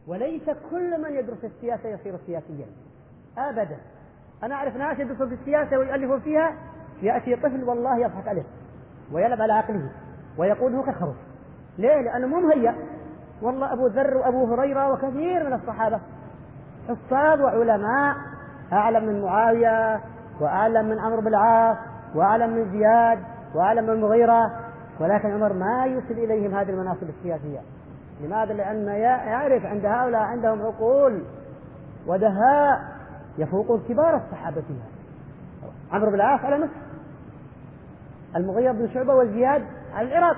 وليس كل من يدرس السياسة يصير سياسيا أبدا. أنا أعرف ناس يدرسون في السياسة ويؤلفون فيها، يأتي طفل والله يضحك عليه ويلعب على عقله ويقوله كالخروف. ليه؟ لأنه مو مهيأ. والله أبو ذر وأبو هريرة وكثير من الصحابة حفاظ وعلماء، أعلم من معاوية وأعلم من عمرو بن العاص وأعلم من زياد وأعلم من المغيرة، ولكن عمر ما يوصل إليهم هذه المناصب السياسية. لماذا؟ لأن يعرف عند هؤلاء عندهم عقول ودهاء يفوقون كبار الصحابة فيها. عمرو بن العاص على مصر، المغيرة بن شعبة وزياد على العراق،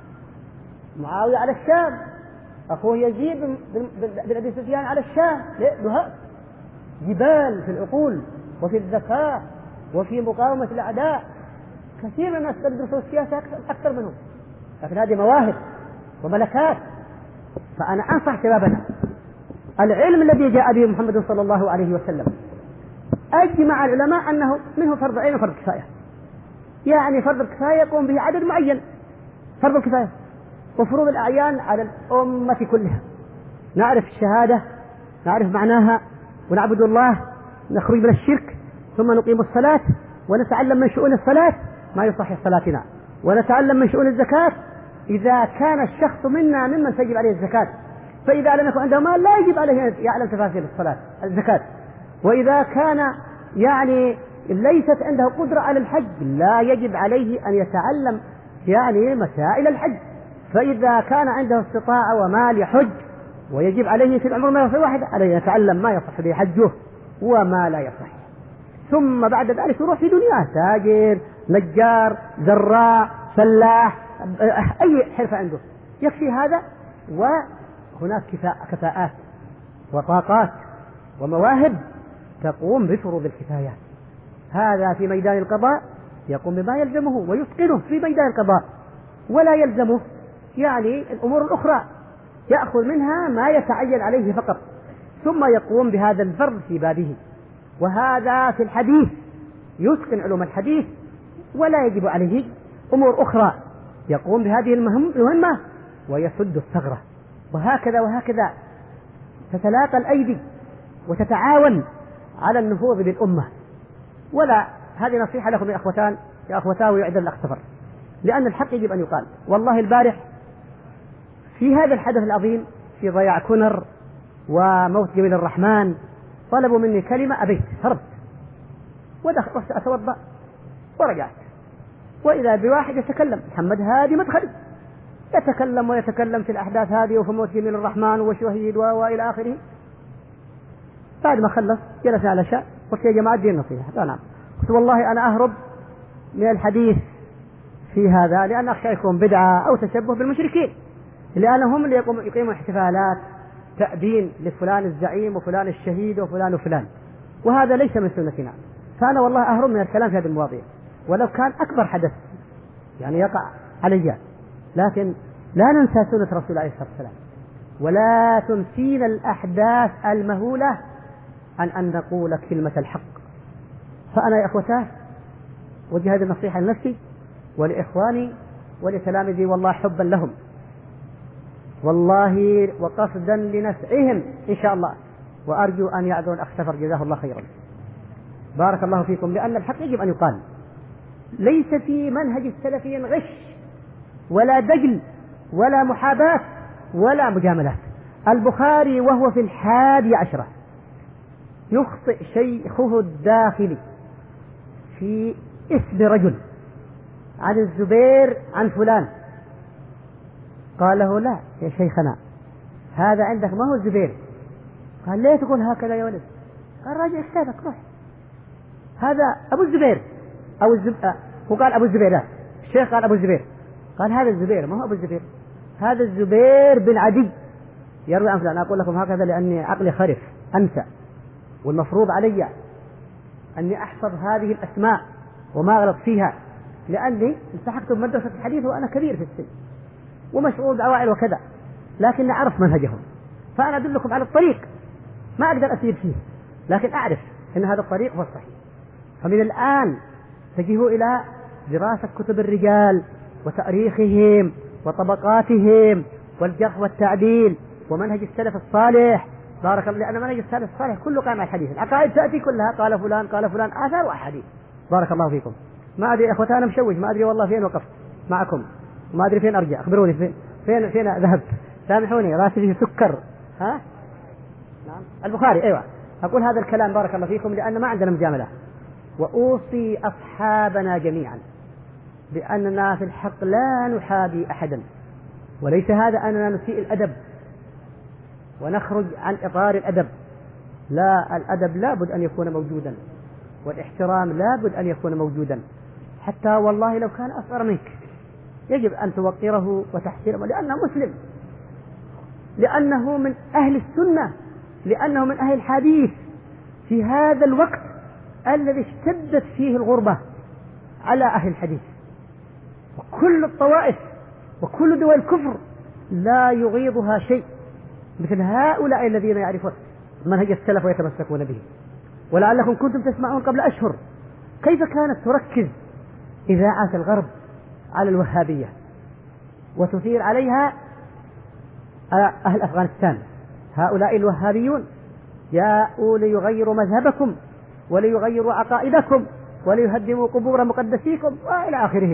معاوية على الشام، أخوه يزيد بن أبي سفيان على الشام. دهاء جبال في العقول وفي الذكاء وفي مقاومة الأعداء. كثير من الناس يدرسوا السياسة أكثر منهم، لكن هذه مواهب وملكات. فأنا أنصح شبابنا، العلم الذي جاء به محمد صلى الله عليه وسلم أجمع العلماء أنه منه فرض عين وفرض كفاية. يعني فرض الكفاية يقوم به عدد معين، فرض الكفاية، وفروض الأعيان على الأمة كلها. نعرف الشهادة، نعرف معناها، ونعبد الله، نخرج من الشرك، ثم نقيم الصلاة، ونتعلم من شؤون الصلاة ما يصحح صلاتنا، ونتعلم من شؤون الزكاة إذا كان الشخص منا ممن تجب عليه الزكاة، فإذا لم يكن عنده مال لا يجب عليه أن يعلم تفاصيل الزكاة. وإذا كان يعني ليست عنده قدرة على الحج لا يجب عليه أن يتعلم يعني مسائل الحج. فإذا كان عنده استطاعة ومال يحج ويجب عليه في العمر مرة واحدة، عليه يتعلم ما يصح به حجه وما لا يصح. ثم بعد ذلك يروح في دنياه، تاجر، نجار، زراع، فلاح، أي حرفة عنده يكفي هذا. وهناك كفاءات وطاقات ومواهب تقوم بفروض الكفايات. هذا في ميدان القضاء يقوم بما يلزمه ويتقنه في ميدان القضاء، ولا يلزمه يعني الأمور الأخرى، يأخذ منها ما يتعين عليه فقط، ثم يقوم بهذا الفرض في بابه. وهذا في الحديث يتقن علوم الحديث ولا يجب عليه أمور أخرى، يقوم بهذه المهمة ويسد الثغرة. وهكذا وهكذا تتلاقى الأيدي وتتعاون على النفوذ بالأمة. ولا هذه نصيحة لكم يا أخوتان ويعذر الأخ سفر، لأن الحق يجب أن يقال. والله البارح في هذا الحدث العظيم في ضياع كنر وموت جميل الرحمن طلبوا مني كلمة أبيت، هربت ودخلت أتوضأ ورجعت، وإذا بواحد يتكلم محمد هادي مدخل يتكلم ويتكلم في الأحداث هذه وفي موت جميل الرحمن وشهيد وإلى آخره. بعد ما خلص جلسنا على شاء، قلت يا جماعة دي النصيحة. قال نعم. قلت والله أنا أهرب من الحديث في هذا لأن أخشى يكون بدعة أو تشبه بالمشركين، لأنهم اللي يقيمون احتفالات تأدين لفلان الزعيم وفلان الشهيد وفلان وفلان، وهذا ليس من سنتنا. فأنا والله أهرب من الكلام في هذه المواضيع ولو كان أكبر حدث يعني يقع علي، لكن لا ننسى سنة رسول الله عليه الصلاة والسلام، ولا تنسينا الأحداث المهولة عن أن نقول كلمة الحق. فأنا يا أخوتاه وجه هذه النصيحة لنفسي ولإخواني ولتلامذي، والله حبا لهم والله وقصدا لنفعهم إن شاء الله، وأرجو أن يعذروا الأخ سفر جزاه الله خيرا. بارك الله فيكم، لأن الحق يجب أن يقال. ليس في منهج السلفيين غش ولا دجل ولا محاباة ولا مجاملات. البخاري وهو في 11 يخطئ شيخه الداخلي في اسم رجل عن الزبير عن فلان، قال له لا يا شيخنا هذا عندك ما هو الزبير. قال ليه تقول هكذا يا ولد؟ قال راجع كتابك روح، هذا أبو الزبير أو هو قال أبو الزبير، لا الشيخ قال أبو الزبير. قال هذا الزبير ما هو أبو الزبير، هذا الزبير بن عدي يروي عن فلان. أقول لكم هكذا لأني عقلي خرف أنسى، والمفروض علي أني أحفظ هذه الأسماء وما أغلط فيها، لأني التحقت بمدرسة الحديث وأنا كبير في السن ومشغول بعوائل وكذا، لكن أعرف منهجهم، فأنا أدلكم على الطريق ما أقدر أسير فيه، لكن أعرف أن هذا الطريق هو الصحيح. فمن الآن تجهوا إلى دراسة كتب الرجال وتأريخهم وطبقاتهم والجرح والتعديل ومنهج السلف الصالح بارك الله، لأن منهج السلف الصالح كله قائم على الحديث، العقائد تأتي كلها قال فلان قال فلان، آثار وأحاديث. بارك الله فيكم. ما أدري أخوتي أنا مشوش، ما أدري والله فين وقفت معكم، ما أدري فين أرجع، أخبروني فين ذهبت، سامحوني راسي فيه سكر. ها نعم البخاري أيوة. أقول هذا الكلام بارك الله فيكم لأن ما عندنا مجاملة، وأوصي أصحابنا جميعا بأننا في الحق لا نحابي أحدا، وليس هذا أننا نسيء الأدب ونخرج عن إطار الأدب، لا، الأدب لابد أن يكون موجودا، والاحترام لابد أن يكون موجودا، حتى والله لو كان أصغر منك يجب أن توقره وتحترمه، لأنه مسلم، لأنه من أهل السنة، لأنه من أهل الحديث في هذا الوقت الذي اشتدت فيه الغربة على أهل الحديث، وكل الطوائف وكل دول الكفر لا يغيضها شيء مثل هؤلاء الذين يعرفون منهج السلف ويتمسكون به. ولعلكم كنتم تسمعون قبل أشهر كيف كانت تركز إذاعات الغرب على الوهابية وتثير عليها أهل أفغانستان، هؤلاء الوهابيون جاءوا ليغيروا مذهبكم وليغيروا عقائدكم وليهدموا قبور مقدسيكم وإلى آخره.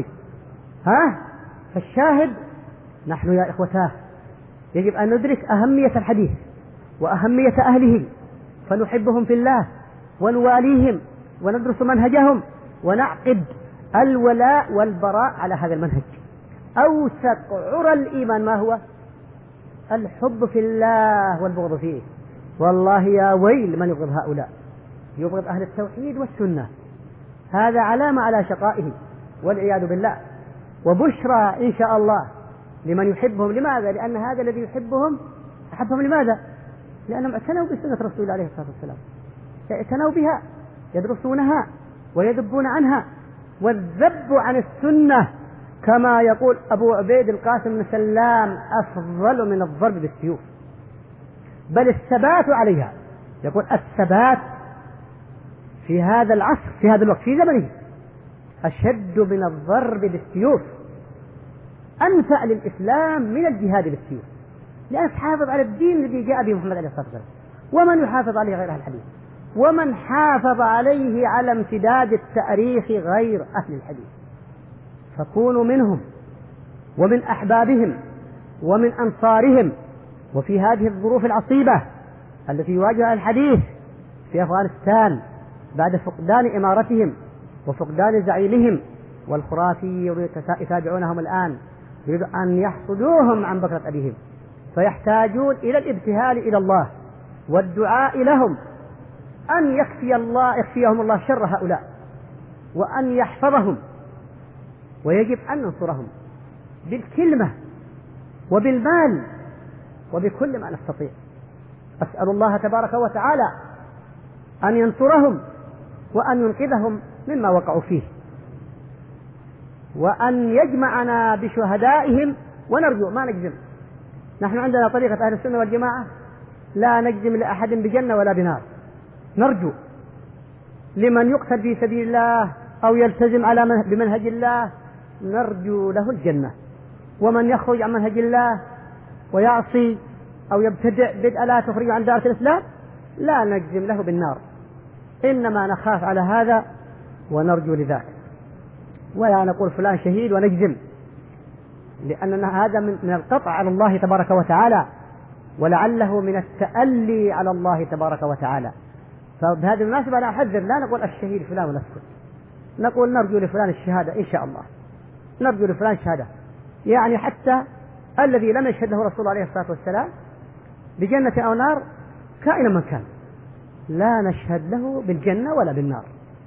فالشاهد نحن يا إخوتاه يجب أن ندرك أهمية الحديث وأهمية أهله، فنحبهم في الله ونواليهم وندرس منهجهم ونعقد الولاء والبراء على هذا المنهج. أوثق عرى الإيمان ما هو؟ الحب في الله والبغض فيه. والله يا ويل من يبغض هؤلاء، يبغض أهل التوحيد والسنة، هذا علامة على شقائه والعياذ بالله، وبشرى إن شاء الله لمن يحبهم. لماذا؟ لأن هذا الذي يحبهم أحبهم لماذا؟ لأنهم اعتنوا بسنة رسول الله عليه الصلاة والسلام، اعتنوا بها، يدرسونها ويذبون عنها، والذب عن السنة كما يقول أبو عبيد القاسم بن سلام أفضل من الضرب بالسيوف، بل الثبات عليها، يقول الثبات في هذا العصر في هذا الوقت في زمنه أشد من الضرب بالسيوف، أنفع للإسلام من الجهاد بالسيوف، لأن تحافظ على الدين الذي جاء به محمد عليه الصلاة والسلام. ومن يحافظ عليه غير أهل الحديث، ومن حافظ عليه على امتداد التاريخ غير أهل الحديث. فكونوا منهم ومن أحبابهم ومن أنصارهم. وفي هذه الظروف العصيبة التي يواجهها الحديث في أفغانستان بعد فقدان إمارتهم وفقدان زعيمهم، والخرافي يتابعونهم الآن يريد أن يحصدوهم عن بكرة أبيهم، فيحتاجون إلى الابتهال إلى الله والدعاء لهم أن يكفيهم الله شر هؤلاء وأن يحفظهم، ويجب أن ننصرهم بالكلمة وبالمال وبكل ما نستطيع. أسأل الله تبارك وتعالى أن ينصرهم وأن ينقذهم مما وقعوا فيه، وأن يجمعنا بشهدائهم. ونرجو، ما نجزم، نحن عندنا طريقة أهل السنة والجماعة لا نجزم لأحد بجنة ولا بنار، نرجو لمن يقتل في سبيل الله أو يلتزم بمنهج الله نرجو له الجنة، ومن يخرج عن منهج الله ويعصي أو يبتدع بدء لا تخرج عن دائرة الإسلام لا نجزم له بالنار، إنما نخاف على هذا ونرجو لذاك، ولا نقول فلان شهيد ونجزم، لأننا هذا من القطع على الله تبارك وتعالى، ولعله من التألي على الله تبارك وتعالى. فبهذه المناسبة أنا أحذر، لا نقول الشهيد فلان ونسكت، نقول نرجو لفلان الشهادة إن شاء الله، نرجو لفلان الشهادة، يعني حتى الذي لم يشهد له رسول الله عليه الصلاة والسلام بجنة أو نار كائنا من كان لا نشهد له بالجنة ولا بالنار،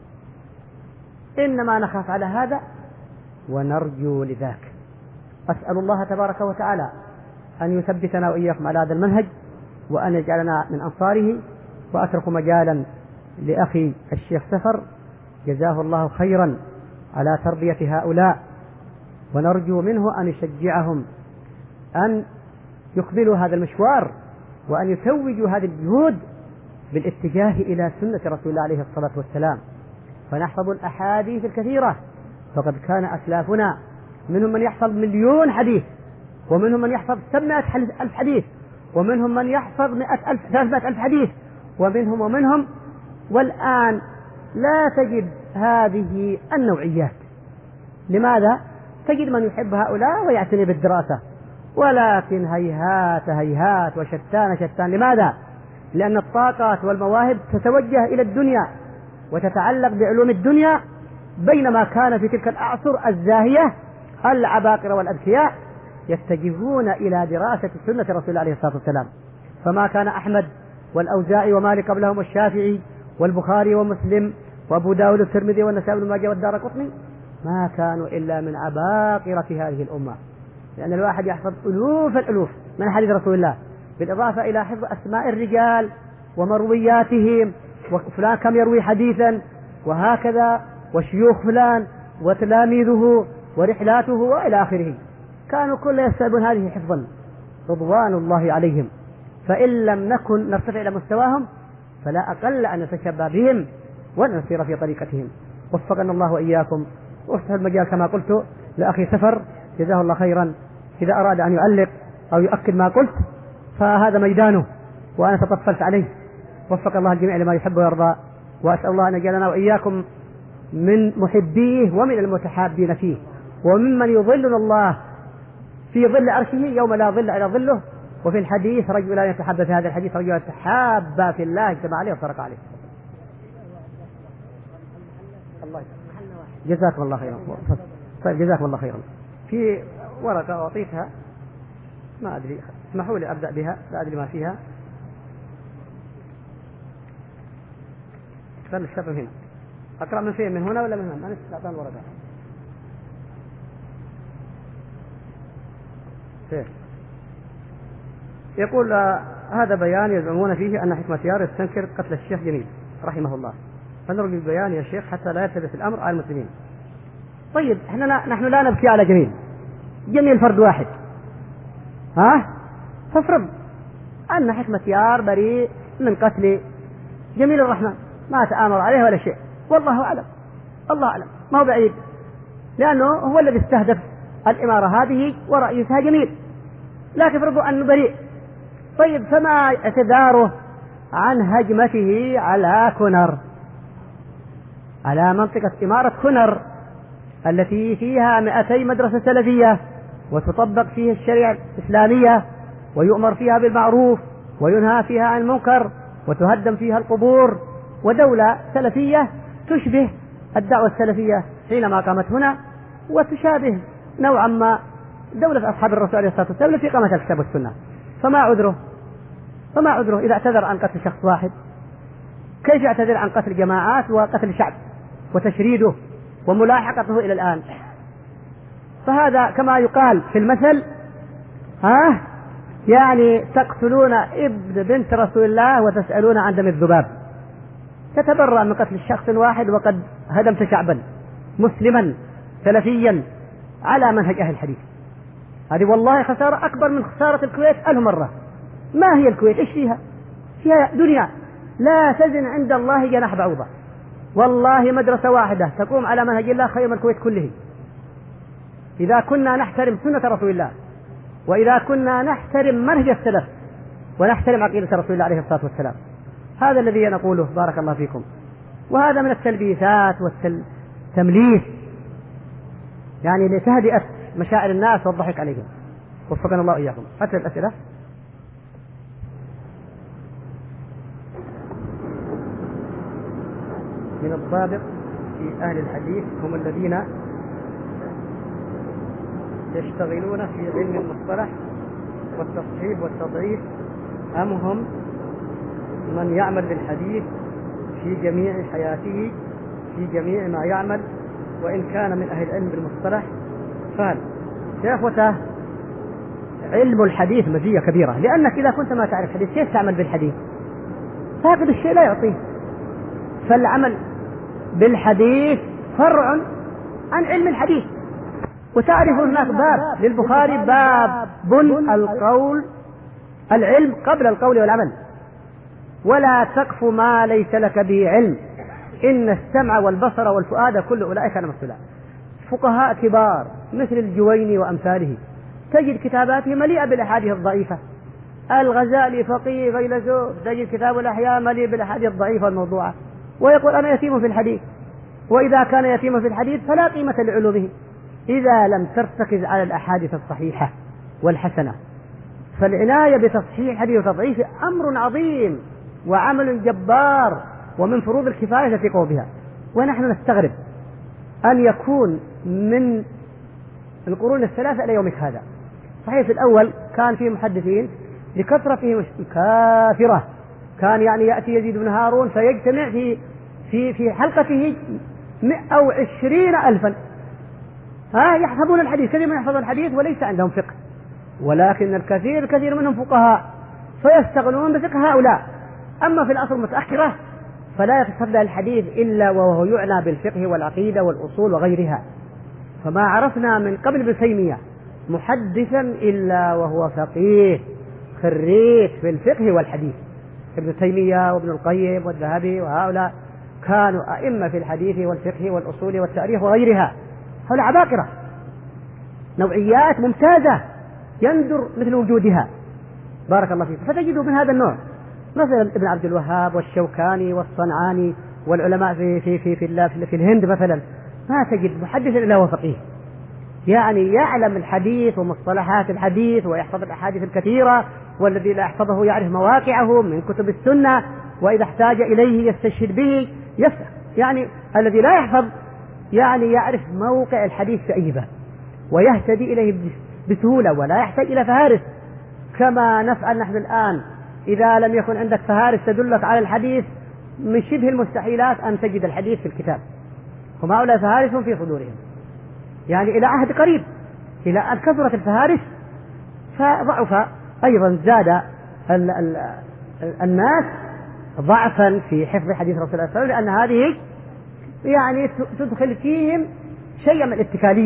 إنما نخاف على هذا ونرجو لذاك. أسأل الله تبارك وتعالى أن يثبتنا وإياكم على هذا المنهج وأن يجعلنا من أنصاره. وأترك مجالا لأخي الشيخ سفر جزاه الله خيرا على تربية هؤلاء، ونرجو منه أن يشجعهم أن يقبلوا هذا المشوار وأن يتوجوا هذه الجهود بالاتجاه إلى سنة رسول الله عليه الصلاة والسلام، فنحفظ الأحاديث الكثيرة، فقد كان أسلافنا منهم من يحفظ 1,000,000 حديث، ومنهم من يحفظ 700,000 حديث، ومنهم من يحفظ 100,000 300,000 حديث، ومنهم والآن لا تجد هذه النوعيات. لماذا؟ تجد من يحب هؤلاء ويعتني بالدراسة، ولكن هيهات هيهات وشتان. لماذا؟ لأن الطاقات والمواهب تتوجه إلى الدنيا وتتعلق بعلوم الدنيا، بينما كان في تلك الأعصر الزاهية العباقرة والأذكياء يتجهون إلى دراسة سنة رسول الله عليه الصلاة والسلام. فما كان أحمد والأوزاعي ومالك قبلهم والشافعي والبخاري ومسلم وأبو داود والترمذي والنسائي بن ماجه والدارقطني ما كانوا إلا من عباقرة هذه الأمة، لأن الواحد يحفظ الألوف من حديث رسول الله، بالإضافة إلى حفظ أسماء الرجال ومروياتهم، وفلان كم يروي حديثا وهكذا، وشيوخ فلان وتلاميذه ورحلاته وإلى آخره. كانوا كل يستوعبون هذه حفظا رضوان الله عليهم. فإن لم نكن نرتفع إلى مستواهم فلا أقل أن نتشبه بهم ونسير في طريقتهم. وفقنا الله وإياكم، وافتح المجال كما قلت لأخي سفر جزاه الله خيرا، إذا أراد أن يعلق أو يؤكد ما قلت فهذا ميدانه وأنا تطفلت عليه. وفق الله الجميع لما يحب ويرضى، وأسأل الله أن يجعلنا وإياكم من محبيه ومن المتحابين فيه، وممن يظلنا الله في ظل عرشه يوم لا ظل إلا ظله. وفي الحديث رجل يتحدث في هذا الحديث رجل يتحابى في الله اجتمع عليه وفرق عليه. الله جزاكم الله خيرا. طيب جزاكم الله خيرا. في ورقة أعطيتها ما أدري، اسمحوا لي أبدأ بها، لا أدري ما فيها. خلي الشاب هنا، أقرأ من فين، من هنا ولا من هنا؟ أنا أعطان ورقة. فين؟ يقول هذا بيان يزعمون فيه أن حكمة يار يستنكر قتل الشيخ جميل رحمه الله، فنرجو البيان يا شيخ حتى لا يلتبس الأمر على المسلمين. طيب نحن لا نبكي على جميل فرد واحد، فافرض أن حكمة يار بريء من قتل جميل الرحمن، ما تآمر عليه ولا شيء، والله أعلم، الله أعلم، ما هو بعيد، لأنه هو الذي استهدف الإمارة هذه ورئيسها جميل، لكن افرضوا أنه بريء. طيب فما اعتذاره عن هجمته على كنر، على منطقة إمارة كنر التي فيها 200 مدرسة سلفية وتطبق فيها الشريعة الإسلامية ويؤمر فيها بالمعروف وينهى فيها عن المنكر وتهدم فيها القبور، ودولة سلفية تشبه الدعوة السلفية حينما قامت هنا، وتشابه نوعا ما دولة أصحاب الرسول عليه الصلاة والسلام التي قامت الكتاب والسنة. فما عذره إذا اعتذر عن قتل شخص واحد؟ كيف يعتذر عن قتل جماعات وقتل شعب وتشريده وملاحقته إلى الآن؟ فهذا كما يقال في المثل، يعني تقتلون ابن بنت رسول الله وتسألون عن دم الذباب. تتبرأ من قتل شخص واحد وقد هدمت شعبا مسلما سلفيا على منهج أهل الحديث. هذه والله خسارة أكبر من خسارة الكويت 1000 مرة. ما هي الكويت؟ إيش فيها؟ فيها دنيا لا تزن عند الله جناح بعوضة. والله مدرسة واحدة تقوم على منهج الله خير من الكويت كله، إذا كنا نحترم سنة رسول الله، وإذا كنا نحترم منهج السلف ونحترم عقيدة رسول الله عليه الصلاة والسلام. هذا الذي نقوله بارك الله فيكم. وهذا من التلبيسات والتمليس، يعني لتهدئة مشاعر الناس والضحك عليهم. وفقنا الله إياكم. حتى الأسئلة. من الضابط في أهل الحديث هم الذين يشتغلون في علم المصطلح والتصحيح والتضعيف، أم هم من يعمل بالحديث في جميع حياته في جميع ما يعمل وإن كان من أهل العلم بالمصطلح؟ قال يا أخوته، علم الحديث مزية كبيرة، لأنك إذا كنت ما تعرف حديث كيف تعمل بالحديث؟ فاقد الشيء لا يعطيه. فالعمل بالحديث فرع عن علم الحديث. وتعرف هناك باب للبخاري، باب القول، العلم قبل القول والعمل. ولا تقف ما ليس لك به علم، إن السمع والبصر والفؤاد كل أولئك كان مسؤولا. فقهاء كبار مثل الجويني وأمثاله تجد كتاباته مليئة بالأحاديث الضعيفة الغزالي فقيه فيلسوف، تجد كتاب الأحياء مليء بالأحاديث الضعيفة الموضوعة، ويقول أنا يتيم في الحديث. وإذا كان يتيم في الحديث فلا قيمة لعلومه إذا لم ترتكز على الأحاديث الصحيحة والحسنة. فالعناية بتصحيح الحديث وتضعيفه أمر عظيم وعمل جبار، ومن فروض الكفاية التي قوم بها. ونحن نستغرب أن يكون من القرون الثلاثة إلى يومك هذا. صحيح في الأول كان فيه محدثين لكثرة كافرة، كان يعني يأتي يزيد بن هارون فيجتمع في حلقته 120,000 يحفظون الحديث، كثير من يحفظون الحديث وليس عندهم فقه، ولكن الكثير منهم فقهاء فيستغلون بفقه هؤلاء. أما في العصر المتأخرة فلا يتصدى الحديث إلا وهو يعنى بالفقه والعقيدة والأصول وغيرها. فما عرفنا من قبل ابن تيمية محدثا إلا وهو فقيه خريج في الفقه والحديث. ابن تيمية وابن القيم والذهبي وهؤلاء كانوا أئمة في الحديث والفقه والأصول والتاريخ وغيرها. هؤلاء عباقرة، نوعيات ممتازة يندر مثل وجودها. بارك الله فيك. فتجدوا من هذا النوع مثلا ابن عبد الوهاب والشوكاني والصنعاني والعلماء في الهند مثلا، ما تجد محدث إلا هو فقيه، يعني يعلم الحديث ومصطلحات الحديث ويحفظ الأحاديث الكثيرة، والذي لا يحفظه يعرف مواقعه من كتب السنة، وإذا احتاج إليه يستشهد به يفتح. يعني الذي لا يحفظ يعني يعرف موقع الحديث في أي باب ويهتدي إليه بسهولة ولا يحتاج إلى فهارس كما نفعل نحن الآن. إذا لم يكن عندك فهارس تدلك على الحديث من شبه المستحيلات أن تجد الحديث في الكتاب. هم هؤلاء فهارس في صدورهم، يعني إلى عهد قريب إلى أن كثرت الفهارس فضعف أيضا، زاد الناس ضعفا في حفظ حديث رسول الله صلى الله عليه وسلم، لأن هذه يعني تدخل فيهم شيء من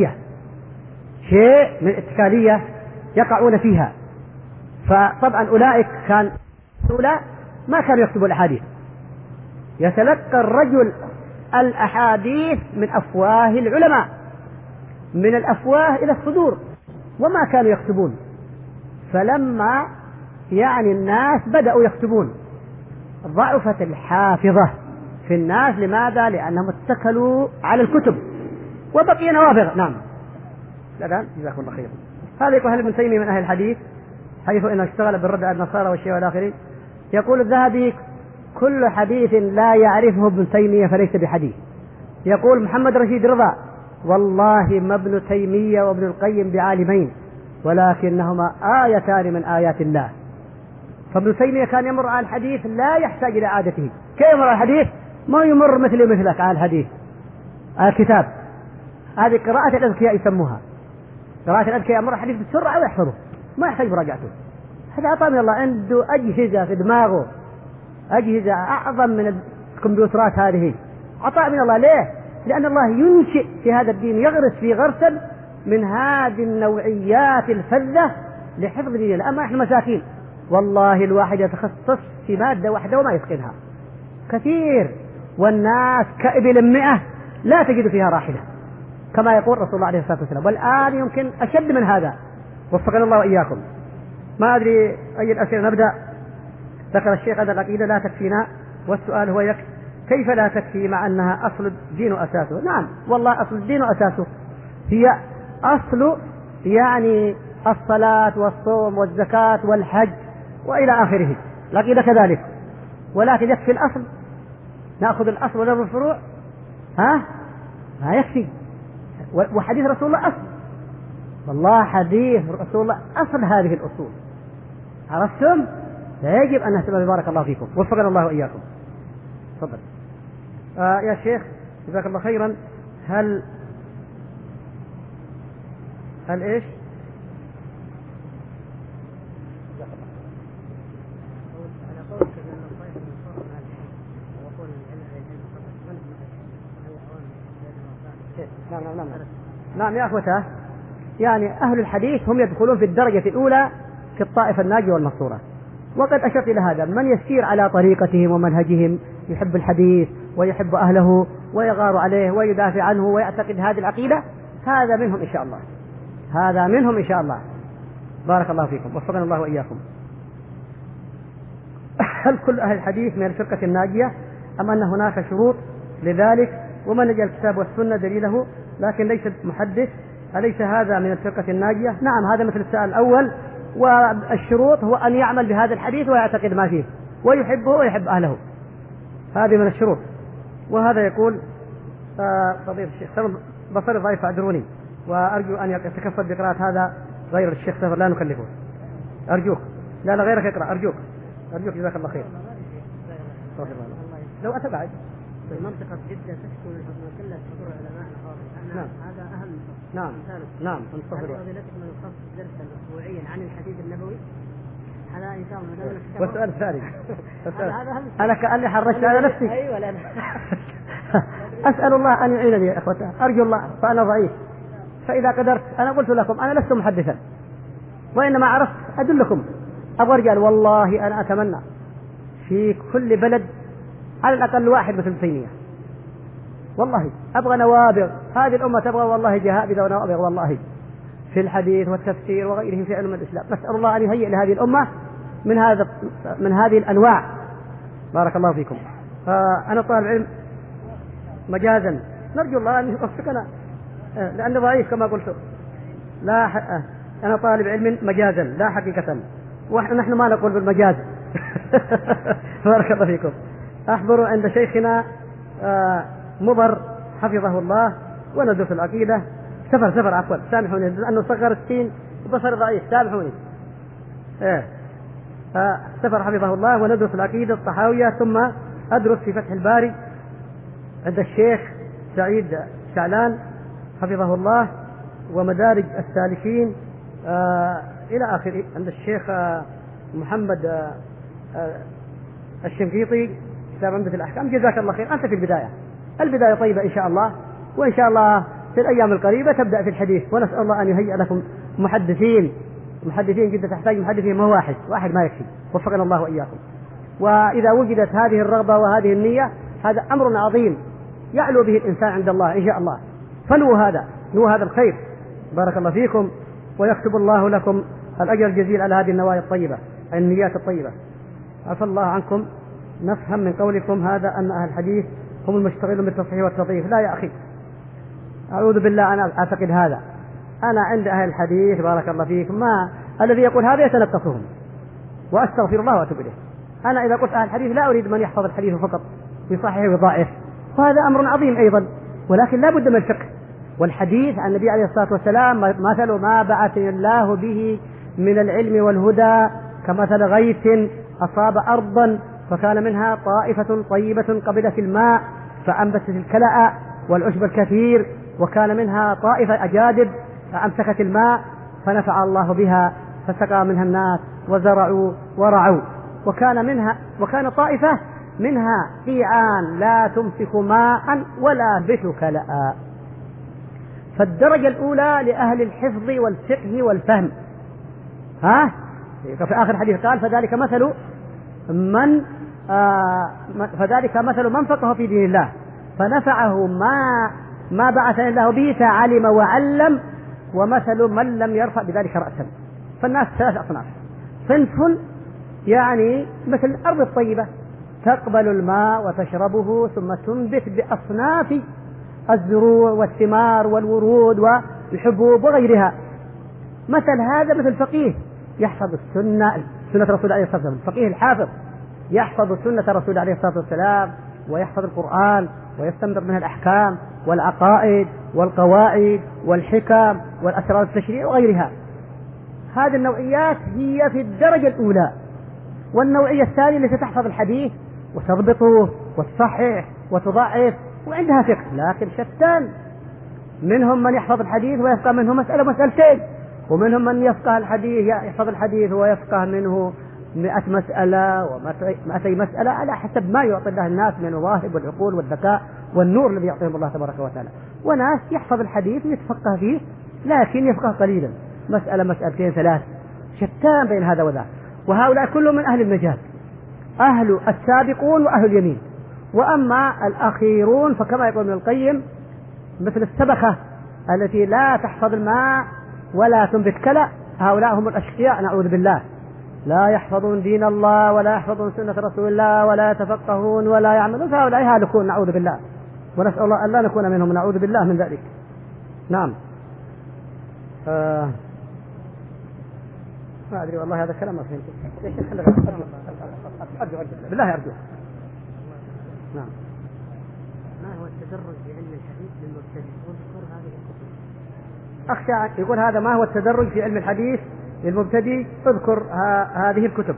الاتكالية يقعون فيها. فطبعا أولئك كان ما كانوا يكتبوا الأحاديث، يتلقى الرجل الأحاديث من أفواه العلماء، من الأفواه إلى الصدور، وما كانوا يكتبون. فلما يعني الناس بدأوا يكتبون ضعفت الحافظة في الناس. لماذا؟ لأنهم اتكلوا على الكتب وبقي نوابغ. نعم الآن جزاكم الله خيرا. هذا يقول ابن تيمية من أهل الحديث، حيث إنه اشتغل بالرد على النصارى والشيعة والآخرين. يقول الذهبي: كل حديث لا يعرفه ابن تيمية فليس بحديث. يقول محمد رشيد رضا: والله ما ابن تيمية وابن القيم بعالمين، ولكنهما آيتان من آيات الله. فابن تيمية كان يمر على الحديث لا يحتاج إلى عادته. كيف يمر على الحديث؟ ما يمر مثلك على الحديث، على الكتاب. هذه قراءة الأذكياء يسموها قراءة الأذكياء، يمر الحديث بسرعة ويحفظه ما يحتاج مراجعته. هذا عطاء من الله، عنده أجهزة في دماغه، أجهزة أعظم من الكمبيوترات. هذه عطاء من الله. ليه؟ لأن الله ينشئ في هذا الدين، يغرس في غرسا من هذه النوعيات الفذة لحفظ ديننا. أما إحنا مساكين والله الواحد يتخصص في مادة واحدة وما يتقنها كثير، والناس كإبل 100 لا تجد فيها راحلة كما يقول رسول الله عليه الصلاة والسلام. والآن يمكن أشد من هذا، وفقنا الله وإياكم. ما أدري أي الأسئلة نبدأ. ذكر الشيخ أن العقيدة لا تكفينا، والسؤال هو كيف لا تكفي مع أنها أصل الدين وأساسه؟ نعم والله أصل الدين وأساسه، هي أصل يعني الصلاة والصوم والزكاة والحج وإلى آخره. العقيدة كذلك، ولكن يكفي الأصل، نأخذ الأصل ونرى الفروع؟ ما يكفي. وحديث رسول الله أصل، والله حديث رسول الله أصل هذه الأصول. عرفتم؟ فيجب أن نهتم. بارك الله فيكم، وفقنا الله وإياكم. تفضل. يا شيخ جزاك الله خيرا. هل إيش؟ نعم يا أخوته، يعني أهل الحديث هم يدخلون في الدرجة الأولى في الطائفة الناجية والمنصورة. وقد أشرت إلى هذا: من يسير على طريقتهم ومنهجهم يحب الحديث ويحب أهله ويغار عليه ويدافع عنه ويعتقد هذه العقيدة، هذا منهم إن شاء الله، هذا منهم إن شاء الله. بارك الله فيكم، وفقنا الله وإياكم. هل كل أهل الحديث من الفرقة الناجية أم أن هناك شروط لذلك؟ ومن نجى الكتاب والسنة دليله لكن ليس محدث، أليس هذا من الفرقة الناجية؟ نعم، هذا مثل السؤال الأول. والشروط هو أن يعمل بهذا الحديث ويعتقد ما فيه ويحبه ويحب أهله، هذه من الشروط. وهذا يقول فضيلة الشيخ بصري ضعيف فاعذروني، وأرجو أن يتكفل بقراءة هذا غير الشيخ سفر لا نكلفه، أرجوك. لا غيرك اقرأ، أرجوك جزاك الله خير. لو أتبعد في منطقة جدة تشكو من قلة حضور العلماء الحاضرين. نعم هذا أهم. نعم. هل فضيلتكم نخصص درسا أسبوعيا عن الحديث النبوي؟ هذا إن شاء الله. والسؤال الثاني أنا كأني حرشت على نفسي. أيوة لا. أسأل الله أن يعينني يا إخوتي، أرجو الله، فأنا ضعيف، فإذا قدرت أنا قلت لكم أنا لست محدثا، وإنما عرفت أدلكم. أبغى رجال والله أنا أتمنى في كل بلد على الأقل واحد مثل تيمية، والله أبغى نوابغ، هذه الأمة تبغى والله جهابذة ونوابغ والله في الحديث والتفسير وغيره في علم الإسلام. نسأل الله أن يهيئ لهذه الأمة من هذه الأنواع. بارك الله فيكم. أنا طالب علم مجازا، نرجو الله أن يوفقنا لأني ضعيف كما قلت. لا أنا طالب علم مجازا لا حقيقة، ونحن ما نقول بالمجاز. بارك الله فيكم. أحضر عند شيخنا مضر حفظه الله وندرس العقيدة. سفر عفوا، سامحوني لأنه صغر السين وبصر ضعيف، سامحوني. سفر حفظه الله وندرس العقيدة الطحاوية، ثم أدرس في فتح الباري عند الشيخ سعيد شعلان حفظه الله، ومدارج السالكين إلى آخره عند الشيخ محمد الشنقيطي كتاب عمدة الأحكام. جزاك الله خير، أنت في البداية طيبة إن شاء الله، وإن شاء الله في الأيام القريبة تبدأ في الحديث. ونسأل الله أن يهيئ لكم محدثين جدا، تحتاج محدثين ما واحد ما يكفي، وفقنا الله وإياكم. وإذا وجدت هذه الرغبة وهذه النية هذا أمر عظيم يعلو به الإنسان عند الله إن شاء الله، فنو هذا الخير. بارك الله فيكم، ويكتب الله لكم الأجر الجزيل على هذه النوايا الطيبة، النيات الطيبة. عفى الله عنكم. نفهم من قولكم هذا أن أهل الحديث هم المشتغلون بالتصحيح والتضعيف. لا يا أخي، أعوذ بالله، أنا أعتقد هذا. أنا عند أهل الحديث بارك الله فيكم ما الذي يقول هذا يتنقصهم، وأستغفر الله وأتوب إليه. أنا إذا قلت أهل الحديث لا أريد من يحفظ الحديث فقط يصحح ويضاعف، وهذا أمر عظيم أيضا، ولكن لا بد من الفقه. والحديث عن النبي عليه الصلاة والسلام مثل ما بعثني الله به من العلم والهدى كمثل غيث أصاب أرضا فكان منها طائفة طيبة قبلت الماء فأنبتت الكلأ والعشب الكثير، وكان منها طائفة أجادب فأمسكت الماء فنفع الله بها فسقى منها الناس وزرعوا ورعوا. وكان طائفة منها قيعان لا تمسك ماء ولا بث كلأ. فالدرجة الأولى لأهل الحفظ والفقه والفهم. في آخر الحديث قال فذلك مثل من فقه في دين الله فنفعه ما بعثني الله به فعلم وعلم، ومثل من لم يرفع بذلك رأسا. فالناس 3 أصناف. صنف يعني مثل الأرض الطيبة تقبل الماء وتشربه ثم تنبت بأصناف الزروع والثمار والورود والحبوب وغيرها. مثل هذا مثل فقيه يحفظ سنة رسول عليه الصلاة والسلام، الفقيه الحافظ يحفظ سنة رسول عليه الصلاة والسلام ويحفظ القرآن ويستنبط منها الأحكام والعقائد والقواعد والحكم والأسرار التشريع وغيرها. هذه النوعيات هي في الدرجة الأولى. والنوعية الثانية التي تحفظ الحديث وتضبطه وتصحح وتضعف وعندها فقه لكن شتان. منهم من يحفظ الحديث ويفقه منه مسألة مسألتين، ومنهم من يفقه الحديث يحفظ الحديث ويفقه منه 100 مسألة و200 مسألة على حسب ما يعطي الله الناس من المواهب والعقول والذكاء والنور الذي يعطيهم الله تبارك وتعالى. وناس يحفظ الحديث ويتفقه فيه لكن يفقه قليلا، مسألة مسألتين 3، شتان بين هذا وذاك. وهؤلاء كلهم من أهل المجال، أهل السابقون وأهل اليمين. وأما الأخيرون فكما يقول ابن القيم مثل السبخة التي لا تحفظ الماء ولا تنبت كلأ، هؤلاء هم الأشقياء نعوذ بالله. لا يحفظون دين الله ولا يحفظون سنة رسول الله ولا يتفقهون ولا يعملون، فهؤلاء هالكون نعوذ بالله، ونسأل الله أن لا نكون منهم، نعوذ بالله من ذلك. نعم. ما أدري والله هذا الكلام ما فهمته. يا شيخ أرجو بالله أرجو. نعم. ما هو التدرج في علم الحديث للمبتدئ؟ واذكر هذه الكتب. أخشى يقول هذا ما هو التدرج في علم الحديث للمبتدئ، اذكر هذه الكتب.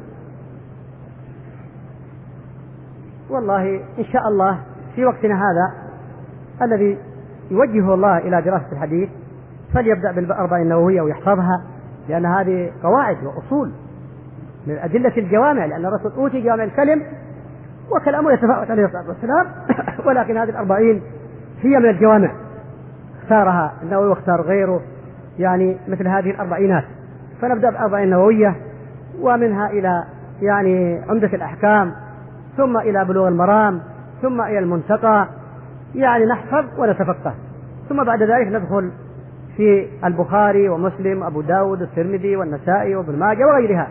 والله إن شاء الله في وقتنا هذا الذي يوجهه الله إلى دراسة الحديث فليبدأ بالأربعين النووية ويحفظها، لأن هذه قواعد وأصول من أدلة الجوامع، لأن الرسول أوتي جوامع الكلم وكلامه يتفاوت عليه الصلاة والسلام ولكن هذه الأربعين هي من الجوامع، اختارها النووي واختار غيره يعني مثل هذه الأربعينات. فنبدأ بالأربعين النووية ومنها إلى يعني عمدة الأحكام، ثم إلى بلوغ المرام، ثم إلى المنتقى، يعني نحفظ ونتفقه، ثم بعد ذلك ندخل في البخاري ومسلم وأبو داود والترمذي والنسائي وابن ماجه وغيرها.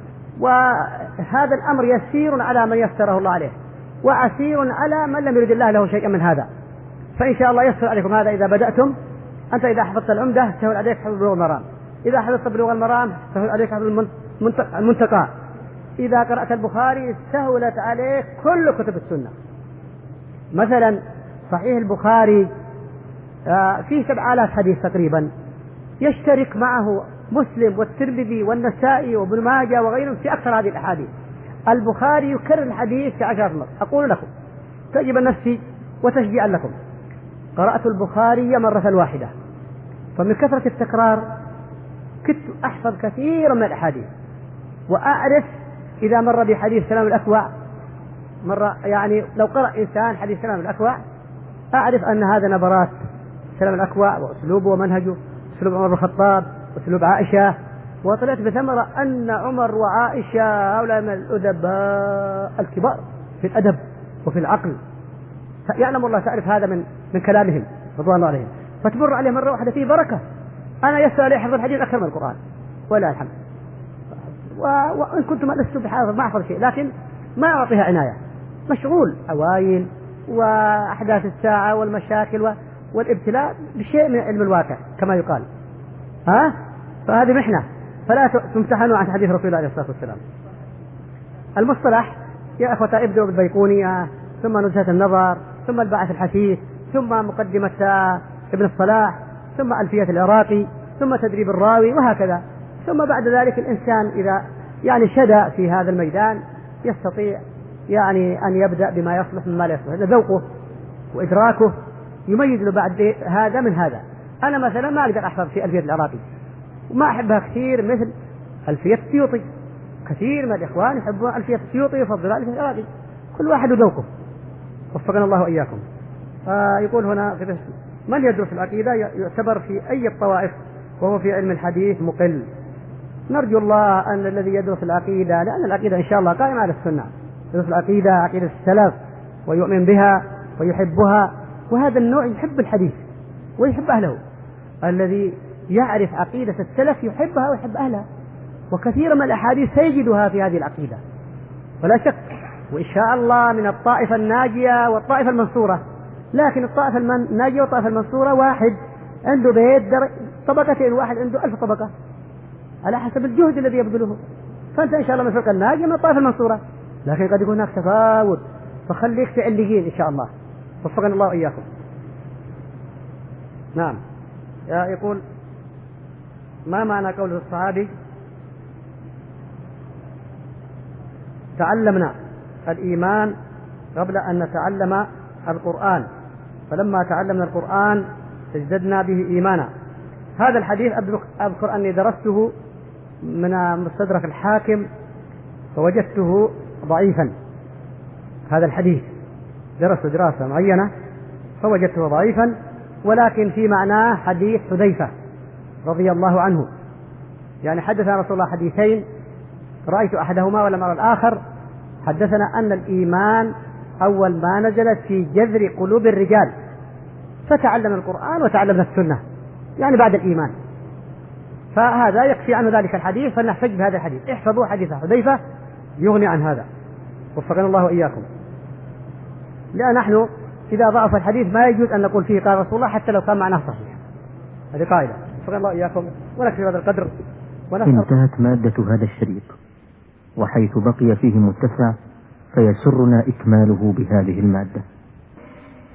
وهذا الأمر يسير على من يسره الله عليه، وعسير على من لم يرد الله له شيئا من هذا. فإن شاء الله يسر عليكم هذا إذا بدأتم. أنت إذا حفظت العمدة سهل عليك حفظ بلوغ المرام، إذا حفظت بلوغ المرام سهل عليك حفظ المنتقى، إذا قرأت البخاري سهلت عليك كل كتب السنة. مثلا صحيح البخاري فيه 7000 حديث تقريبا، يشترك معه مسلم والترمذي والنسائي وابن ماجه وغيرهم في أكثر هذه الأحاديث. البخاري يكرر الحديث 10 مرات. أقول لكم تجب نفسي وتشجيعا لكم، قرأت البخاري مرة واحدة، فمن كثرة التكرار كنت أحفظ كثيرا من الأحاديث، وأعرف إذا مر بحديث سلام الأكوع مرة، يعني لو قرأ إنسان حديث سلام الأكوع أعرف أن هذا نبرات سلام الأكوع وأسلوبه ومنهجه، أسلوب عمر بن الخطاب، أسلوب عائشة. وطلعت بثمرة أن عمر وعائشة هؤلاء من الأدباء الكبار في الأدب وفي العقل، يعلم الله تعرف هذا من كلامهم رضوان الله عليهم. فتمر عليه مرة واحدة فيه بركة. أنا يسأل عليه حفظ الحديث أكثر من القرآن ولا الحمد، وإن كنت لست بحافظ ما أحفظ شيء، لكن ما أعطيها عناية، مشغول أوائل وأحداث الساعة والمشاكل والابتلاء بشيء من علم الواقع كما يقال. فهذه محنة، فلا تمتحنوا عن حديث رسول الله عليه الصلاة والسلام. المصطلح يا أخوة ابدأوا بالبيقونية، ثم نزهة النظر، ثم الباعث الحثيث، ثم مقدمة ابن الصلاح، ثم ألفية العراقي، ثم تدريب الراوي، وهكذا. ثم بعد ذلك الإنسان إذا يعني شدى في هذا الميدان يستطيع يعني أن يبدأ بما يصلح مما لا يصلح، هذا ذوقه وإدراكه يميز له بعد هذا من هذا. أنا مثلا ما أقدر أحفظ في ألفية العراقي وما أحبها كثير مثل ألفية السيوطي، كثير من الإخوان يحبون ألفية السيوطي ويفضلون ألفية العراقي، كل واحد وذوقه، وفقنا الله وإياكم. يقول هنا من يدرس العقيدة يعتبر في أي الطوائف وهو في علم الحديث مقل. نرجو الله أن الذي يدرس العقيدة، لأن العقيدة إن شاء الله قائمة على السنة، يدرس العقيدة عقيدة السلف ويؤمن بها ويحبها، وهذا النوع يحب الحديث ويحب أهله. الذي يعرف عقيدة السلف يحبها ويحب أهلها، وكثير من الأحاديث سيجدها في هذه العقيدة ولا شك، وإن شاء الله من الطائفة الناجية والطائفة المنصورة. لكن الطائفة الناجية والطائفة المنصورة واحد عنده بيت طبقتين، واحد عنده 1000 طبقة على حسب الجهد الذي يبذله. فأنت إن شاء الله من الفرقة الناجية من الطائفة المنصورة، لكن قد يكون هناك تفاوت، فخليك في عليين إن شاء الله، وفقنا الله وإياكم. نعم. يقول ما معنى قوله الصحابي تعلمنا الإيمان قبل أن نتعلم القرآن، فلما تعلمنا القرآن ازددنا به إيمانا؟ هذا الحديث أذكر أني درسته من مستدرك الحاكم فوجدته ضعيفا. هذا الحديث درست دراسة معينة فوجدته ضعيفا، ولكن في معناه حديث حذيفة رضي الله عنه، يعني حدثنا رسول الله حديثين رأيت أحدهما ولم أرى الآخر. حدثنا أن الإيمان أول ما نزلت في جذر قلوب الرجال، فتعلم القرآن وتعلم السنة، يعني بعد الإيمان. فهذا يكفي عنه ذلك الحديث، فلنحتج بهذا الحديث. احفظوا حديث حذيفة يغني عن هذا، وفقنا الله وإياكم. لأن نحن إذا ضعف الحديث ما يجوز أن نقول فيه قال رسول الله حتى لو كان معناه صحيح. هذه قاعدة. وفقنا الله وإياكم، ونكفي هذا القدر. انتهت مادة هذا الشريط، وحيث بقي فيه متسع فيسرنا إكماله بهذه المادة.